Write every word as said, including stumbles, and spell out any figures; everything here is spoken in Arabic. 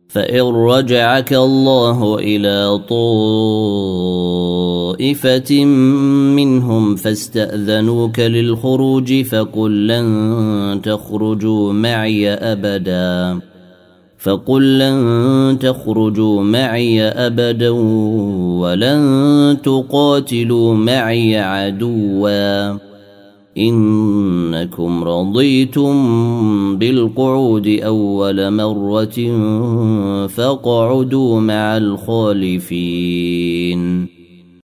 فإن رجعك الله إلى طائفة منهم فاستأذنوك للخروج فقل لن تخرجوا معي أبدا فقل لن تخرجوا معي أبدا ولن تقاتلوا معي عدوا إنكم رضيتم بالقعود أول مرة فاقعدوا مع الخالفين